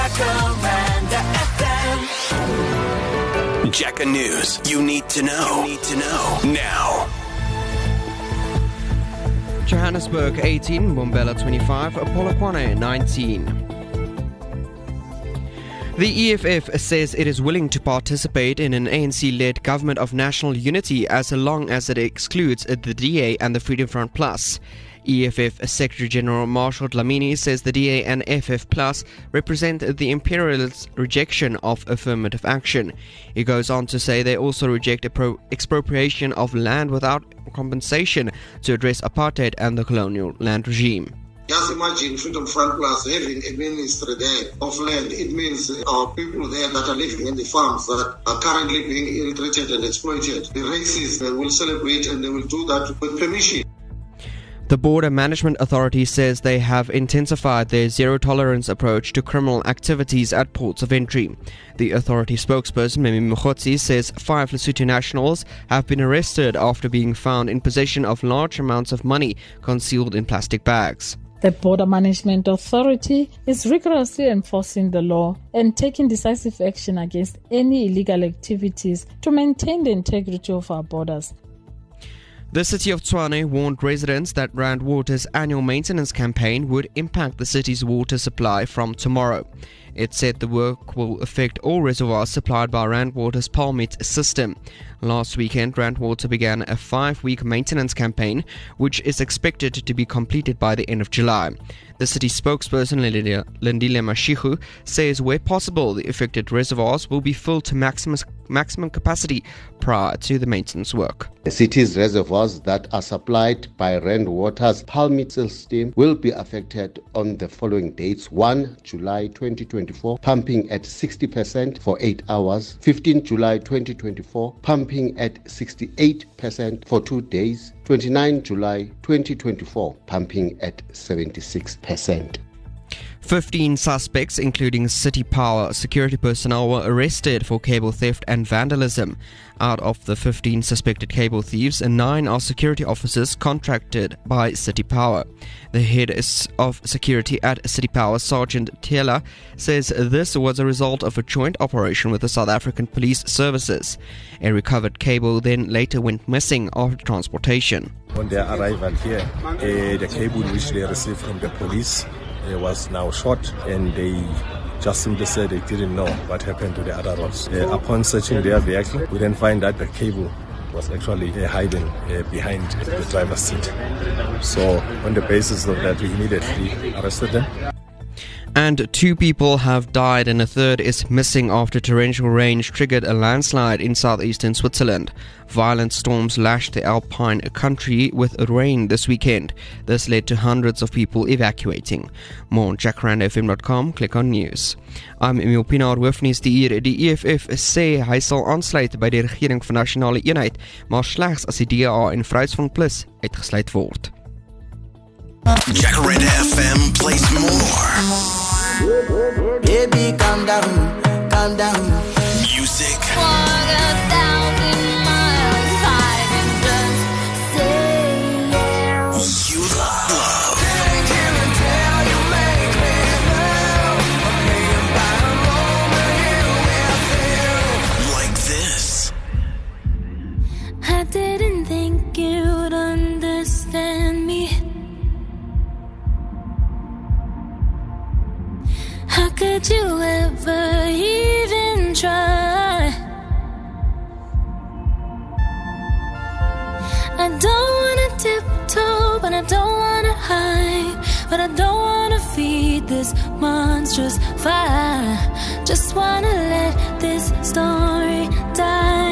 Jacaranda FM. Jacka News. You need to know. Now. Johannesburg 18, Mbombela 25, Polokwane 19. The EFF says it is willing to participate in an ANC-led government of national unity as long as it excludes the DA and the Freedom Front Plus. EFF Secretary General Marshall Dlamini says the DA and FF Plus represent the imperialist rejection of affirmative action. He goes on to say they also reject expropriation of land without compensation to address apartheid and the colonial land regime. Just imagine Freedom Front Plus having a ministry there of land. It means our people there that are living in the farms that are currently being ill-treated and exploited. The racists will celebrate and they will do that with permission. The Border Management Authority says they have intensified their zero-tolerance approach to criminal activities at ports of entry. The authority spokesperson, Memi Mkhotsi, says 5 Lesotho nationals have been arrested after being found in possession of large amounts of money concealed in plastic bags. The Border Management Authority is rigorously enforcing the law and taking decisive action against any illegal activities to maintain the integrity of our borders. The city of Tshwane warned residents that Rand Water's annual maintenance campaign would impact the city's water supply from tomorrow. It said the work will affect all reservoirs supplied by Rand Water's Palmit system. Last weekend, Rand Water began a 5-week maintenance campaign, which is expected to be completed by the end of July. The city spokesperson, Lindile Mashihu, says where possible, the affected reservoirs will be filled to maximum capacity prior to the maintenance work. The city's reservoirs that are supplied by Rand Water's Palmit system will be affected on the following dates: 1 July 2024, pumping at 60% for 8 hours; 15 July 2024, pumping at 68% for 2 days; 29 July 2024, pumping at 76%. 15 suspects, including City Power security personnel, were arrested for cable theft and vandalism. Out of the 15 suspected cable thieves, 9 are security officers contracted by City Power. The head of security at City Power, Sergeant Taylor, says this was a result of a joint operation with the South African Police Services. A recovered cable then later went missing after transportation. On their arrival here, the cable which they received from the police was now short, and they just simply said they didn't know what happened to the other rods. Upon searching their vehicle, we then find that the cable was actually hiding behind the driver's seat. So on the basis of that, we immediately arrested them. And 2 people have died and a third is missing after torrential rain triggered a landslide in southeastern Switzerland. Violent storms lashed the Alpine country with rain this weekend. This led to hundreds of people evacuating. More on jacarandafm.com, click on news. I'm Emil Pinaar, hoofnuus die hier. Die EFF sê hy sal aansluit by die regering van nasionale eenheid, maar slegs as die DA en Vryheidsfront Plus uitgesluit word. Jacaranda FM plays more. Baby, calm down, calm down. Music. Walk 1,000 miles high and just say yes. You love. Like this. I didn't think you'd understand me. How could you ever even try? I don't wanna tiptoe, but I don't wanna hide, but I don't wanna feed this monstrous fire. Just wanna let this story die.